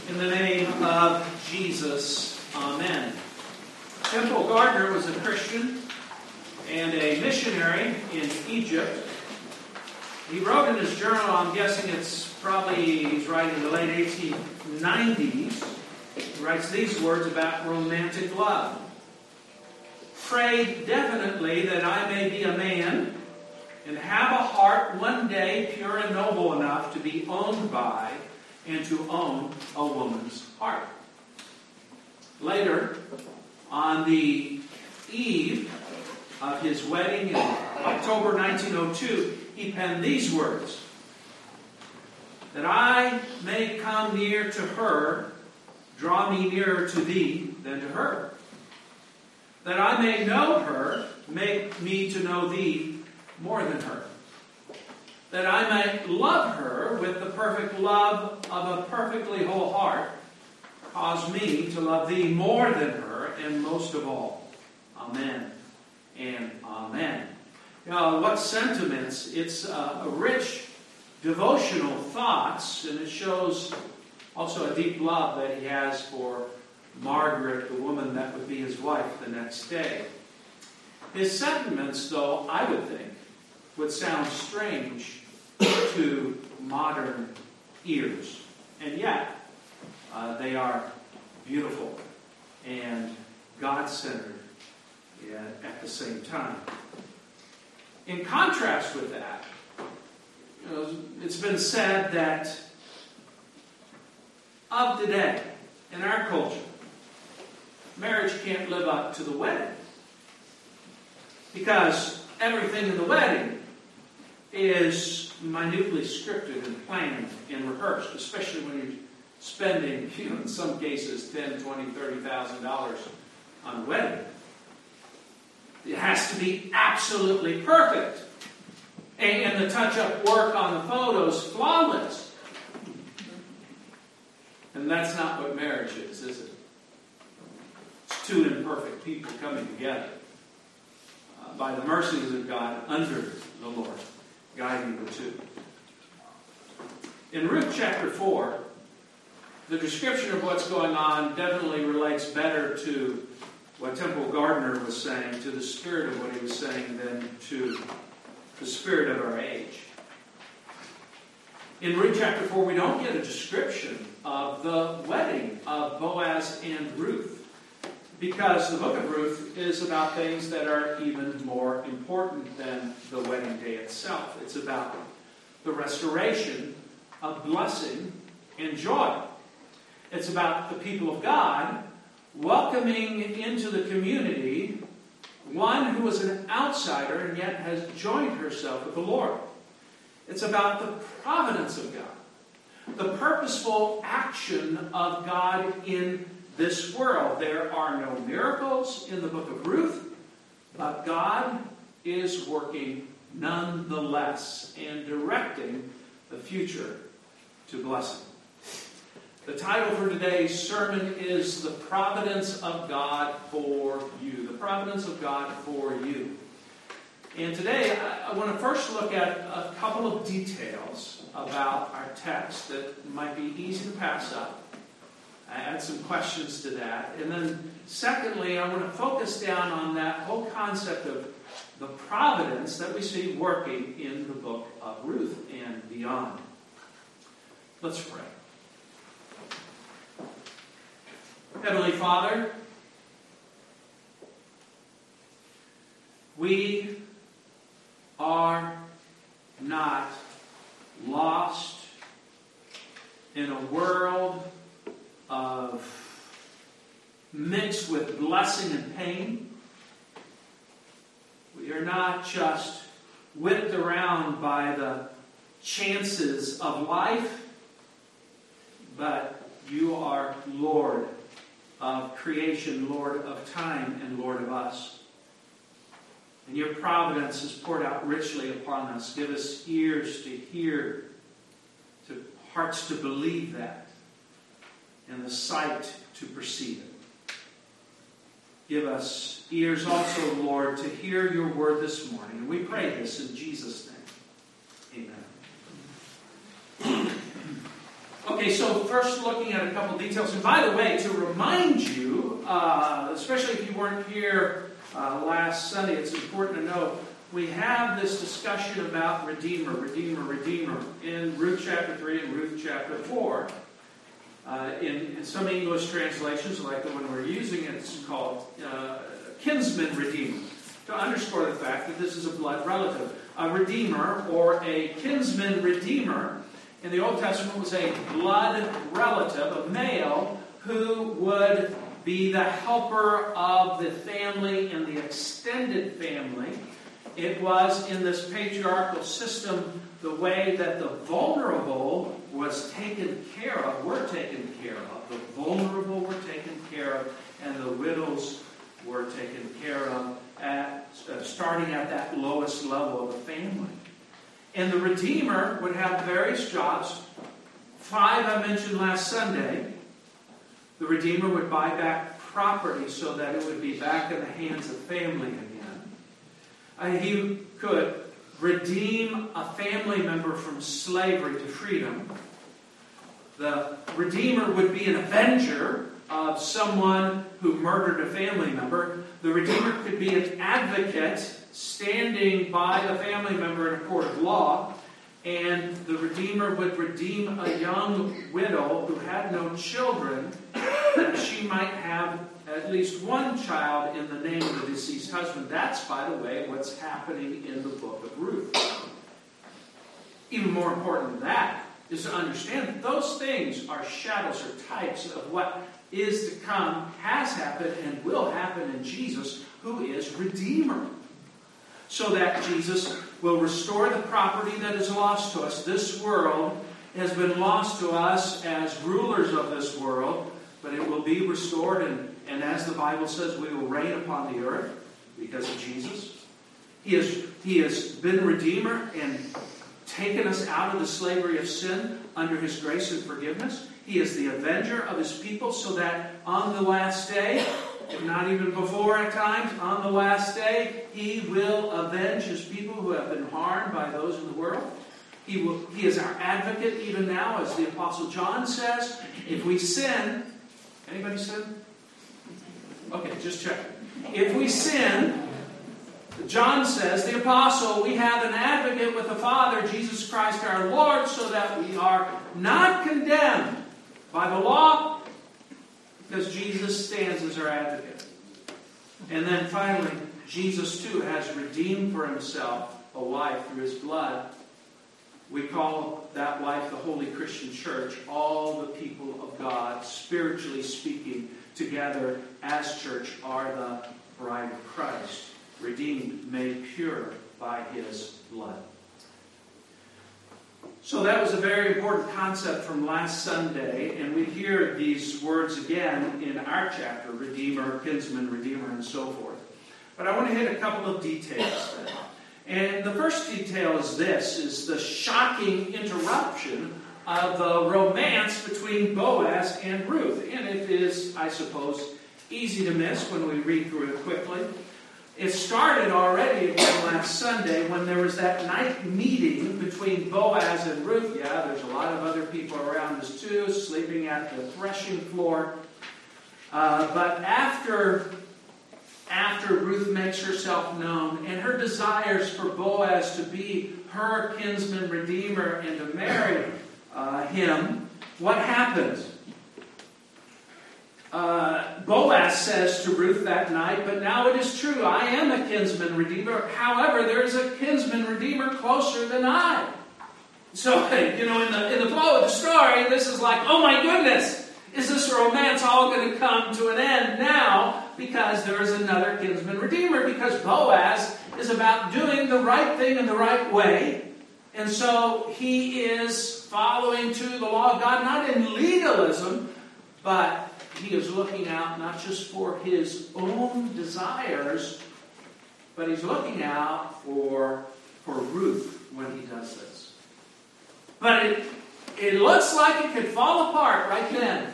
In the name of Jesus, amen. Temple Gardner was a Christian and a missionary in Egypt. He wrote in his journal, I'm guessing he's writing in the late 1890s. He writes these words about romantic love. Pray definitely that I may be a man and have a heart one day pure and noble enough to be owned by and to own a woman's heart. Later, on the eve of his wedding in October 1902, he penned these words: that I may come near to her, draw me nearer to thee than to her. That I may know her, make me to know thee more than her. That I may love her with the perfect love of a perfectly whole heart, cause me to love thee more than her, and most of all. Amen and amen. Now, what sentiments? It's a rich devotional thoughts, and it shows also a deep love that he has for Margaret, the woman that would be his wife the next day. His sentiments, though, I would think, would sound strange to modern ears. And yet, they are beautiful and God-centered at the same time. In contrast with that, it's been said that of today, in our culture, marriage can't live up to the wedding. Because everything in the wedding is minutely scripted and planned and rehearsed, especially when you're spending, in some cases, $10,000, $20,000, $30,000 on a wedding. It has to be absolutely perfect. And the touch-up work on the photos, flawless. And that's not what marriage is it? It's two imperfect people coming together by the mercies of God under the Lord, guiding the two. In Ruth chapter 4, the description of what's going on definitely relates better to what Temple Gardner was saying, to the spirit of what he was saying, than to the spirit of our age. In Ruth chapter 4, we don't get a description of the wedding of Boaz and Ruth, because the book of Ruth is about things that are even more important than the wedding day itself. It's about the restoration of blessing and joy. It's about the people of God welcoming into the community one who was an outsider and yet has joined herself with the Lord. It's about the providence of God, the purposeful action of God in this world. There are no miracles in the book of Ruth, but God is working nonetheless and directing the future to blessing. The title for today's sermon is The Providence of God for You. The Providence of God for You. And today I want to first look at a couple of details about our text that might be easy to pass up. I add some questions to that. And then secondly, I want to focus down on that whole concept of the providence that we see working in the book of Ruth and beyond. Let's pray. Heavenly Father, we are not lost in a world of mixed with blessing and pain. We are not just whipped around by the chances of life, but you are Lord of creation, Lord of time, and Lord of us. And your providence is poured out richly upon us. Give us ears to hear, to hearts to believe that, and the sight to perceive it. Give us ears also, Lord, to hear your word this morning. And we pray this in Jesus' name. Amen. Okay, Okay, so first looking at a couple details. And by the way, to remind you, especially if you weren't here last Sunday, it's important to know we have this discussion about Redeemer in Ruth chapter 3 and Ruth chapter 4. In some English translations, like the one we're using, it's called kinsman redeemer, to underscore the fact that this is a blood relative. A redeemer or a kinsman redeemer in the Old Testament was a blood relative, a male who would be the helper of the family and the extended family. It was in this patriarchal system the way that the vulnerable was taken care of, were taken care of. The vulnerable were taken care of, and the widows were taken care of starting at that lowest level of the family. And the Redeemer would have various jobs. 5 I mentioned last Sunday. The Redeemer would buy back property so that it would be back in the hands of family again. He could redeem a family member from slavery to freedom. The Redeemer would be an avenger of someone who murdered a family member. The Redeemer could be an advocate standing by the family member in a court of law. And the Redeemer would redeem a young widow who had no children, that she might have at least one child in the name of the deceased husband. That's, by the way, what's happening in the book of Ruth. Even more important than that is to understand that those things are shadows or types of what is to come, has happened, and will happen in Jesus, who is Redeemer. So that Jesus will restore the property that is lost to us. This world has been lost to us as rulers of this world, but it will be restored, and as the Bible says, we will reign upon the earth because of Jesus. He has been Redeemer and taken us out of the slavery of sin under His grace and forgiveness. He is the avenger of His people, so that on the last day, if not even before at times, on the last day, He will avenge His people who have been harmed by those in the world. He is our advocate even now, as the Apostle John says. If we sin, anybody sin? Okay, just check. If we sin, John says, the Apostle, we have an advocate with the Father, Jesus Christ our Lord, so that we are not condemned by the law, because Jesus stands as our advocate. And then finally, Jesus too has redeemed for Himself a wife through His blood. We call that wife the Holy Christian Church, all the people of God, spiritually speaking, together as church are the bride of Christ, redeemed, made pure by His blood. So that was a very important concept from last Sunday, and we hear these words again in our chapter, Redeemer, Kinsman, Redeemer, and so forth. But I want to hit a couple of details then. And the first detail is this, is the shocking interruption of the romance between Boaz and Ruth. And it is, I suppose, easy to miss when we read through it quickly. It started already again last Sunday when there was that night meeting between Boaz and Ruth. Yeah, there's a lot of other people around us too, sleeping at the threshing floor. But after Ruth makes herself known and her desires for Boaz to be her kinsman redeemer and to marry him, what happens? Boaz says to Ruth that night, "But now it is true, I am a kinsman redeemer. However, there is a kinsman redeemer closer than I." So, in the flow of the story, this is like, oh my goodness, is this romance all going to come to an end now because there is another kinsman redeemer? Because Boaz is about doing the right thing in the right way. And so he is following to the law of God, not in legalism, but he is looking out not just for his own desires, but he's looking out for Ruth when he does this. But it looks like it could fall apart right then.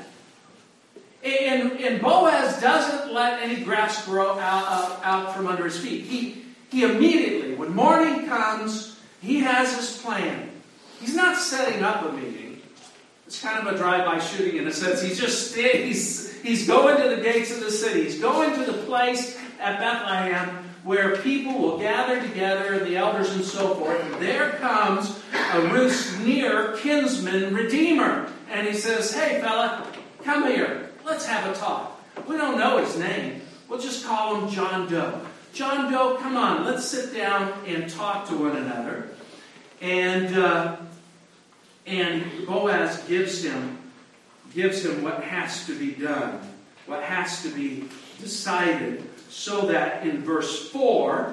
And Boaz doesn't let any grass grow out from under his feet. He immediately, when morning comes, he has his plan. He's not setting up a meeting. It's kind of a drive-by shooting in a sense. He's going to the gates of the city. He's going to the place at Bethlehem where people will gather together, and the elders and so forth. And there comes Ruth's near kinsman redeemer. And he says, hey, fella, come here. Let's have a talk. We don't know his name. We'll just call him John Doe. John Doe, come on, let's sit down and talk to one another. And Boaz gives him what has to be done, what has to be decided, so that in verse 4,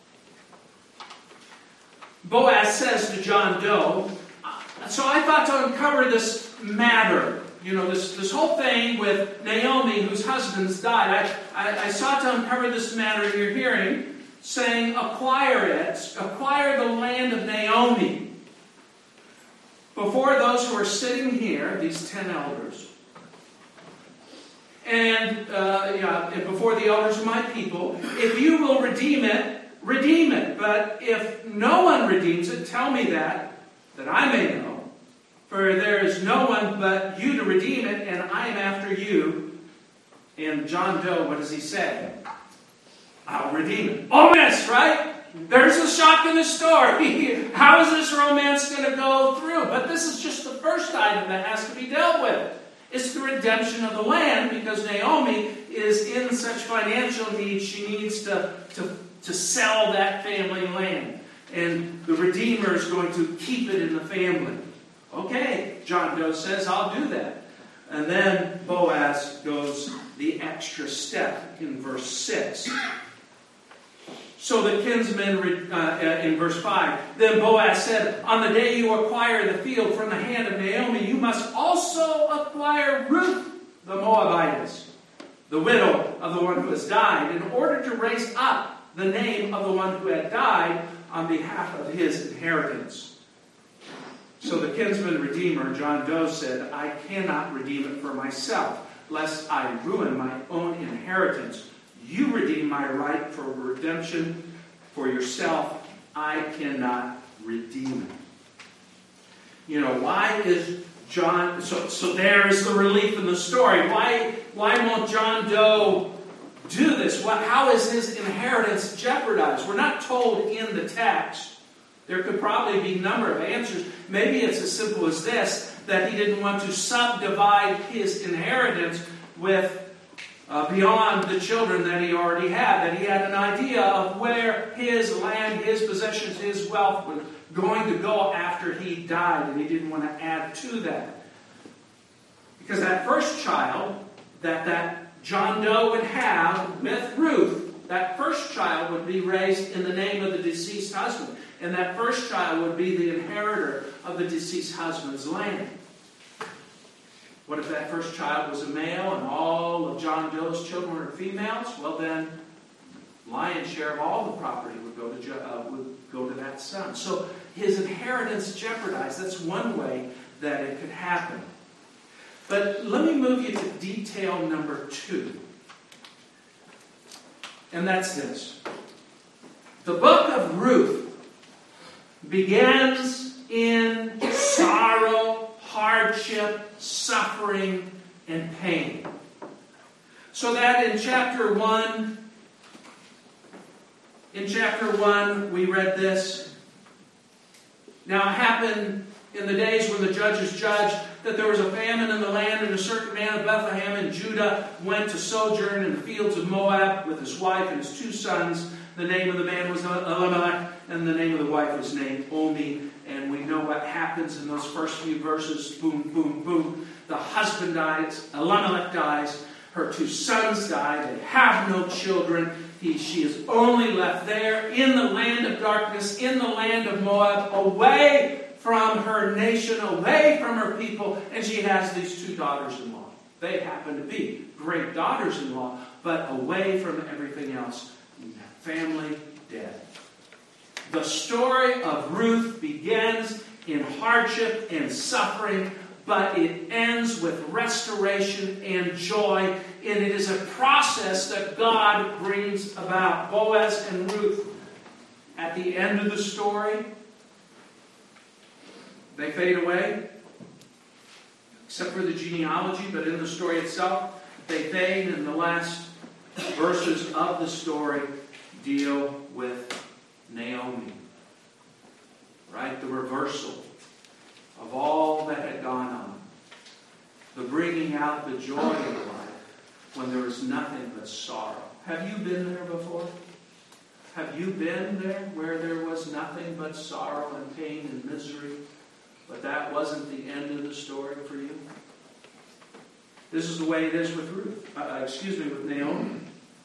Boaz says to John Doe, so I thought to uncover this matter, this whole thing with Naomi, whose husband's died. I sought to uncover this matter you're hearing, saying, acquire the land of Naomi. Before those who are sitting here, these 10 elders, and before the elders of my people, if you will redeem it, redeem it. But if no one redeems it, tell me that I may know. For there is no one but you to redeem it, and I am after you. And John Doe, what does he say? I'll redeem it. Oh, yes, right? There's a shock in the story. How is this romance going to go through? But this is just the first item that has to be dealt with. It's the redemption of the land, because Naomi is in such financial need, she needs to sell that family land. And the Redeemer is going to keep it in the family. Okay, John Doe says, I'll do that. And then Boaz goes the extra step in verse 6. So the kinsman, in verse 5, then Boaz said, on the day you acquire the field from the hand of Naomi, you must also acquire Ruth the Moabitess, the widow of the one who has died, in order to raise up the name of the one who had died on behalf of his inheritance. So the kinsman redeemer, John Doe, said, I cannot redeem it for myself, lest I ruin my own inheritance. You redeem my right for redemption for yourself. I cannot redeem it. Why is John... So there is the relief in the story. Why won't John Doe do this? How is his inheritance jeopardized? We're not told in the text. There could probably be a number of answers. Maybe it's as simple as this, that he didn't want to subdivide his inheritance with beyond the children that he already had. That he had an idea of where his land, his possessions, his wealth was going to go after he died, and he didn't want to add to that. Because that first child that John Doe would have with Ruth, that first child would be raised in the name of the deceased husband. And that first child would be the inheritor of the deceased husband's land. What if that first child was a male and all of John Doe's children were females? Well, then, lion's share of all the property would go to that son. So his inheritance jeopardized. That's one way that it could happen. But let me move you to detail number 2. And that's this. The book of Ruth begins in sorrow, hardship, suffering, and pain. So that in chapter 1, we read this. Now it happened in the days when the judges judged that there was a famine in the land, and a certain man of Bethlehem in Judah went to sojourn in the fields of Moab with his wife and his 2 sons. The name of the man was Elimelech, and the name of the wife was Naomi. And we know what happens in those first few verses. Boom, boom, boom. The husband dies. Elimelech dies. Her 2 sons die. They have no children. She is only left there in the land of darkness, in the land of Moab, away from her nation, away from her people. And she has these 2 daughters-in-law. They happen to be great daughters-in-law, but away from everything else. Family dead. The story of Ruth begins in hardship and suffering, but it ends with restoration and joy, and it is a process that God brings about. Boaz and Ruth, at the end of the story, they fade away. except for the genealogy, but in the story itself, they fade, and the last verses of the story deal with Naomi. Right? The reversal of all that had gone on. The bringing out the joy of life when there was nothing but sorrow. Have you been there before? Have you been there where there was nothing but sorrow and pain and misery, but that wasn't the end of the story for you? This is the way it is with with Naomi.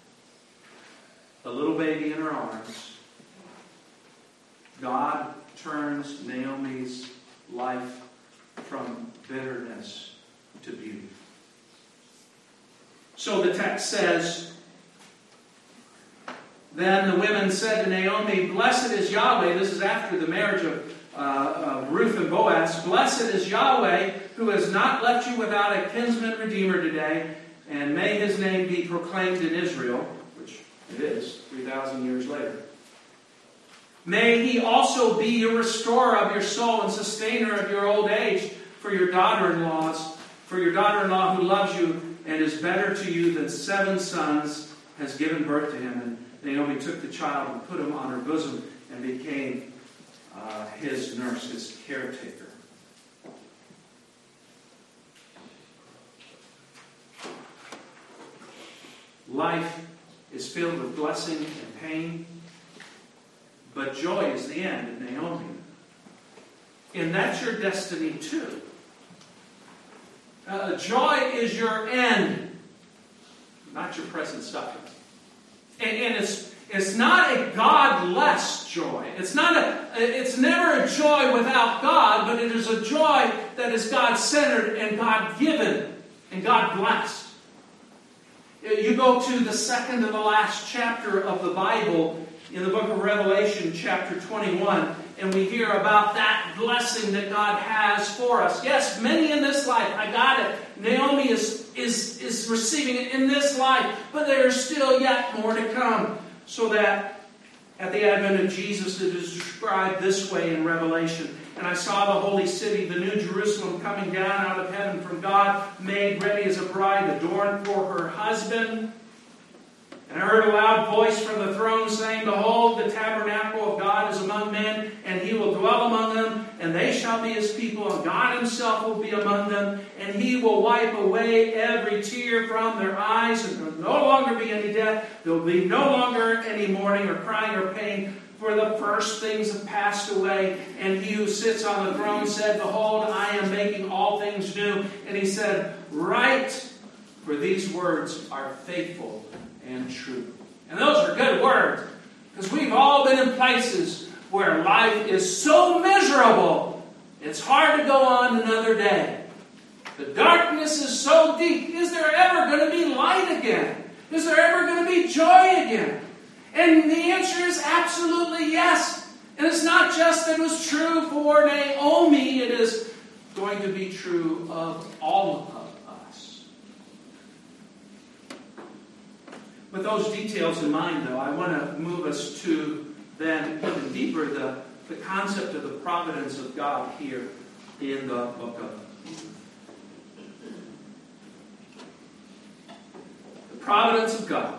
A little baby in her arms. God turns Naomi's life from bitterness to beauty. So the text says, then the women said to Naomi, "Blessed is Yahweh." This is after the marriage of Ruth and Boaz. "Blessed is Yahweh, who has not left you without a kinsman redeemer today, and may his name be proclaimed in Israel," which it is, 3,000 years later. "May he also be your restorer of your soul and sustainer of your old age for your daughter-in-law who loves you and is better to you than 7 sons has given birth to him." And Naomi took the child and put him on her bosom and became his nurse, his caretaker. Life is filled with blessing and pain, but joy is the end of Naomi. And that's your destiny too. Joy is your end, not your present suffering. And it's not a godless joy. It's never a joy without God, but it is a joy that is God-centered and God-given and God-blessed. You go to the second to the last chapter of the Bible in the book of Revelation, chapter 21, and we hear about that blessing that God has for us. Yes, many in this life, I got it. Naomi is receiving it in this life, but there is still yet more to come. So that at the advent of Jesus, it is described this way in Revelation. "And I saw the holy city, the new Jerusalem, coming down out of heaven from God, made ready as a bride adorned for her husband. And I heard a loud voice from the throne saying, 'Behold, the tabernacle of God is among men, and he will dwell among them, and they shall be his people, and God himself will be among them, and he will wipe away every tear from their eyes, and there will no longer be any death. There will be no longer any mourning or crying or pain, for the first things have passed away.' And he who sits on the throne said, 'Behold, I am making all things new.' And he said, 'Write, for these words are faithful and true.'" And those are good words, because we've all been in places where life is so miserable, it's hard to go on another day. The darkness is so deep. Is there ever going to be light again? Is there ever going to be joy again? And the answer is absolutely yes. And it's not just that it was true for Naomi, it is going to be true of all of us. With those details in mind, though, I want to move us to then even deeper the concept of the providence of God here in the book of Ruth. The providence of God.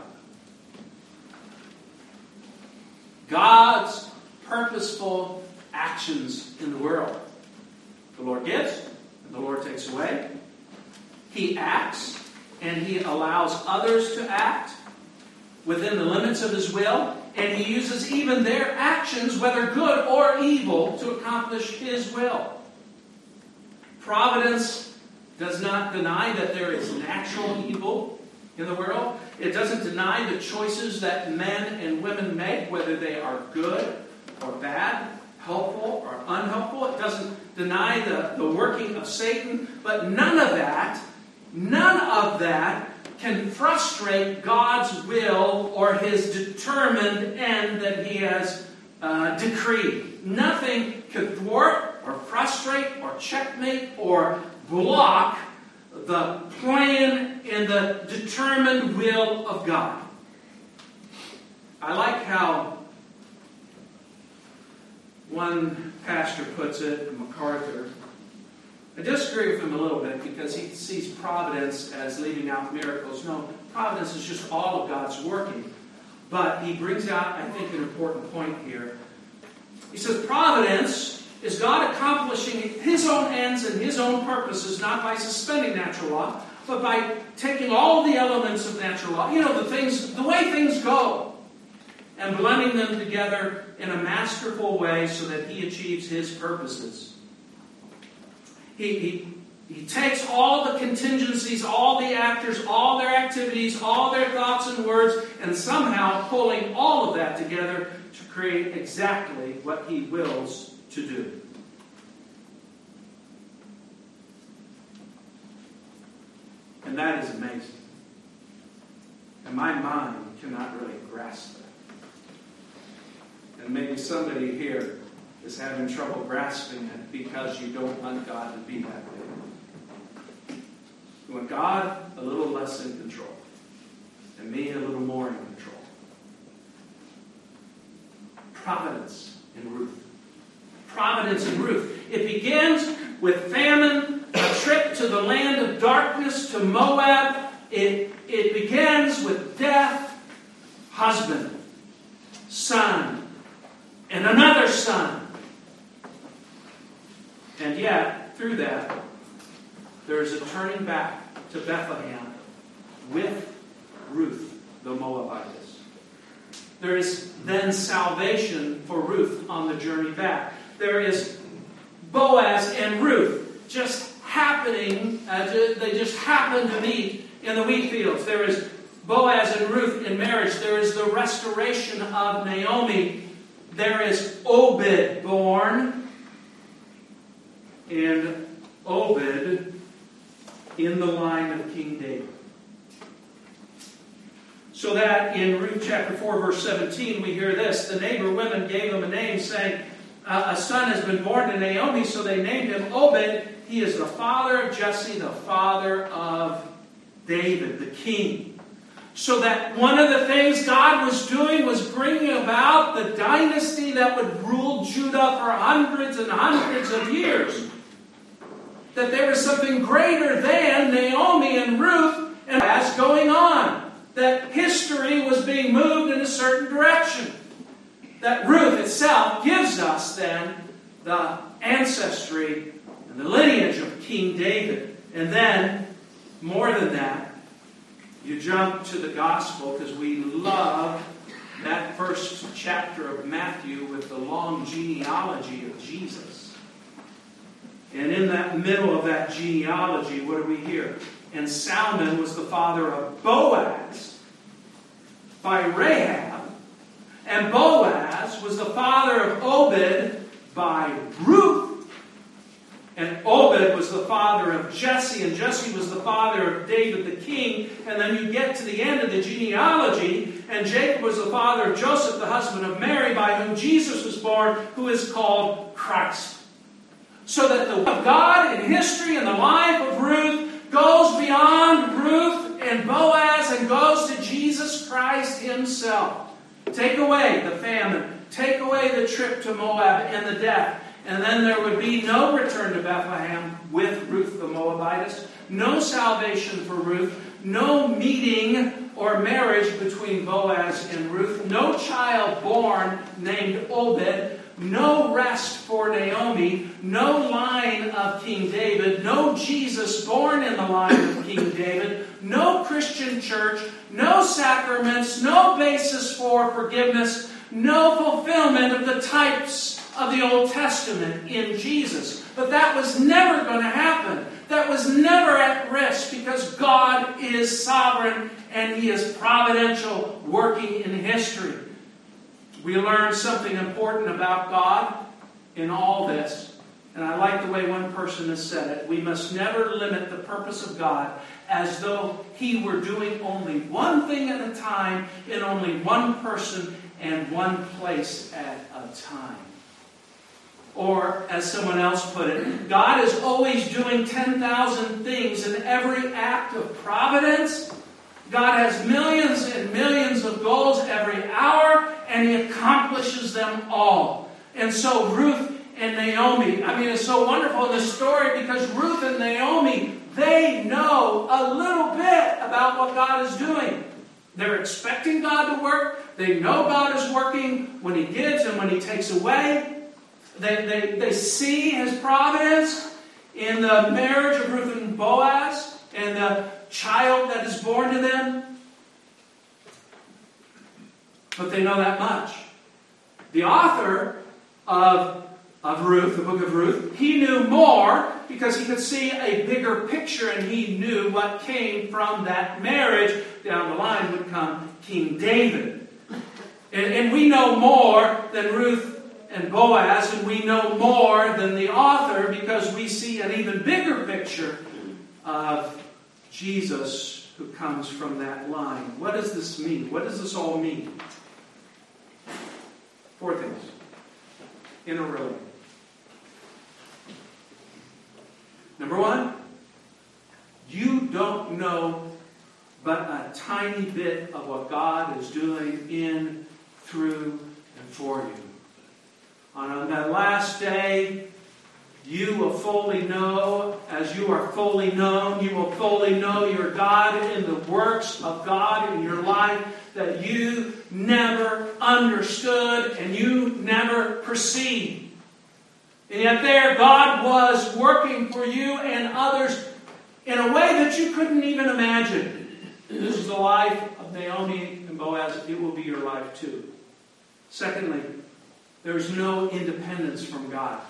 God's purposeful actions in the world. The Lord gives, and the Lord takes away. He acts, and He allows others to act within the limits of His will, and He uses even their actions, whether good or evil, to accomplish His will. Providence does not deny that there is natural evil in the world. It doesn't deny the choices that men and women make, whether they are good or bad, helpful or unhelpful. It doesn't deny the working of Satan. But none of that can frustrate God's will or His determined end that He has decreed. Nothing can thwart or frustrate or checkmate or block the plan and the determined will of God. I like how one pastor puts it, MacArthur, I disagree with him a little bit because he sees providence as leaving out miracles. No, providence is just all of God's working. But he brings out, I think, an important point here. He says providence is God accomplishing His own ends and His own purposes, not by suspending natural law, but by taking all the elements of natural law, the way things go, and blending them together in a masterful way so that He achieves His purposes. He takes all the contingencies, all the actors, all their activities, all their thoughts and words, and somehow pulling all of that together to create exactly what He wills to do. And that is amazing. And my mind cannot really grasp that. And maybe somebody here is having trouble grasping it because you don't want God to be that way. You want God a little less in control. And me a little more in control. Providence in Ruth. Providence in Ruth. It begins with famine, a trip to the land of darkness, to Moab. It begins with death, husband, son, and another son. And yet, through that, there is a turning back to Bethlehem with Ruth, the Moabitess. There is then salvation for Ruth on the journey back. There is Boaz and Ruth just happening, they just happen to meet in the wheat fields. There is Boaz and Ruth in marriage. There is the restoration of Naomi. There is Obed born. And Obed in the line of King David. So that in Ruth chapter 4, verse 17, we hear this. The neighbor women gave him a name, saying, a son has been born to Naomi, so they named him Obed. He is the father of Jesse, the father of David, the king. So that one of the things God was doing was bringing about the dynasty that would rule Judah for hundreds and hundreds of years. That there was something greater than Naomi and Ruth and Boaz going on. That history was being moved in a certain direction. That Ruth itself gives us then the ancestry and the lineage of King David. And then, more than that, you jump to the gospel because we love that first chapter of Matthew with the long genealogy of Jesus. And in that middle of that genealogy, what do we hear? And Salmon was the father of Boaz by Rahab. And Boaz was the father of Obed by Ruth. And Obed was the father of Jesse. And Jesse was the father of David the king. And then you get to the end of the genealogy. And Jacob was the father of Joseph, the husband of Mary, by whom Jesus was born, who is called Christ. So that the will of God in history and the life of Ruth goes beyond Ruth and Boaz and goes to Jesus Christ Himself. Take away the famine. Take away the trip to Moab and the death. And then there would be no return to Bethlehem with Ruth the Moabitess. No salvation for Ruth. No meeting or marriage between Boaz and Ruth. No child born named Obed. No rest for Naomi. No line of King David. No Jesus born in the line of King David. No Christian church. No sacraments. No basis for forgiveness. No fulfillment of the types of the Old Testament in Jesus. But that was never going to happen. That was never at risk because God is sovereign and He is providential, working in history. We learn something important about God in all this. And I like the way one person has said it. We must never limit the purpose of God as though He were doing only one thing at a time in only one person and one place at a time. Or, as someone else put it, God is always doing 10,000 things in every act of providence. God has millions and millions of goals every hour, and He accomplishes them all. And so Ruth and Naomi. I mean, it's so wonderful in this story because Ruth and Naomi, they know a little bit about what God is doing. They're expecting God to work. They know God is working when He gives and when He takes away. They see His providence in the marriage of Ruth and Boaz and the child that is born to them. But they know that much. The author of Ruth, the book of Ruth, he knew more because he could see a bigger picture and he knew what came from that marriage. Down the line would come King David. And we know more than Ruth and Boaz, and we know more than the author because we see an even bigger picture of Jesus who comes from that line. What does this mean? What does this all mean? 4 things in a row. Number 1, you don't know but a tiny bit of what God is doing in, through, and for you. On that last day, you will fully know, as you are fully known, you will fully know your God in the works of God in your life that you never understood and you never perceived. And yet there, God was working for you and others in a way that you couldn't even imagine. This is the life of Naomi and Boaz. It will be your life too. Secondly, there's no independence from God.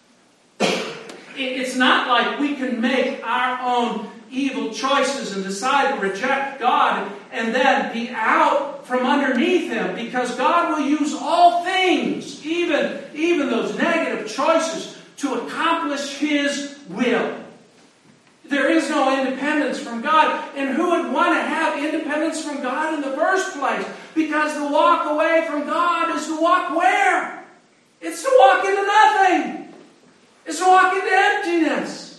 It's not like we can make our own evil choices and decide to reject God and then be out from underneath Him, because God will use all things, even those negative choices, to accomplish His will. There is no independence from God. And who would want to have independence from God in the first place? Because to walk away from God is to walk where? It's to walk into nothing. It's to walk into emptiness.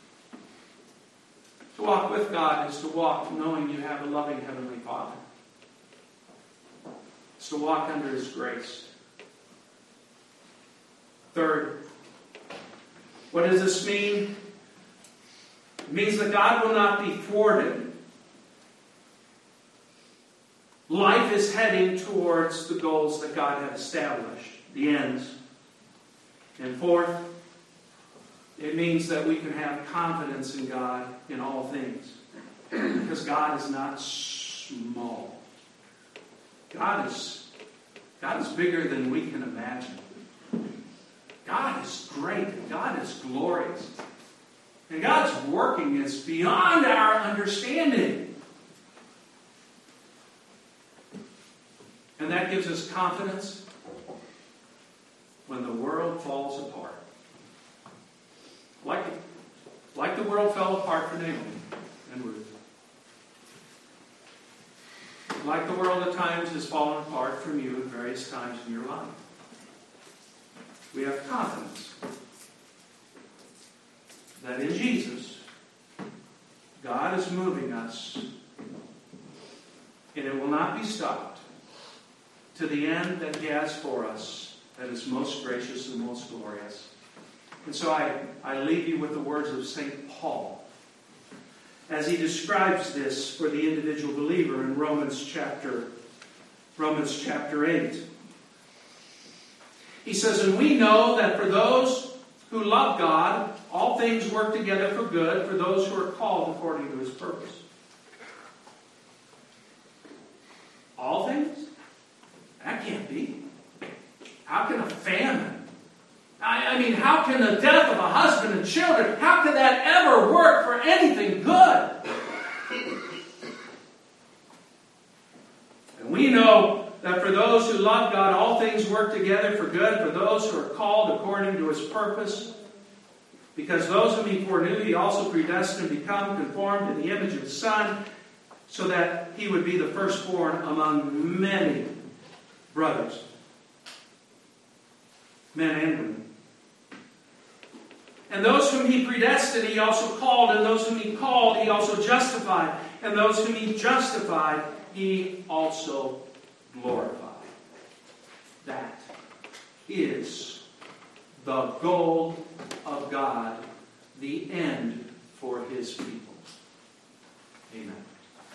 To walk with God is to walk knowing you have a loving Heavenly Father. It's to walk under His grace. Third, what does this mean? It means that God will not be thwarted. Life is heading towards the goals that God has established, the ends. And fourth, it means that we can have confidence in God in all things. Because God is not small. God is bigger than we can imagine. God is great. God is glorious. And God's working is beyond our understanding. And that gives us confidence when the world falls apart. Like the world fell apart for Naomi and Ruth. Like the world at times has fallen apart from you at various times in your life. We have confidence that in Jesus, God is moving us, and it will not be stopped to the end that He has for us that is most gracious and most glorious. And so I leave you with the words of St. Paul as he describes this for the individual believer in Romans chapter 8. He says, "And we know that for those who love God, all things work together for good, for those who are called according to His purpose." All things? That can't be. How can a famine? I mean, how can the death of a husband and children, how can that ever work for anything good? And we know that for those who love God, all things work together for good, for those who are called according to His purpose. Because those whom He foreknew, He also predestined to become conformed to the image of His Son, so that He would be the firstborn among many brothers, men and women. And those whom He predestined, He also called. And those whom He called, He also justified. And those whom He justified, He also glorified. That is the goal of God, the end for His people. Amen.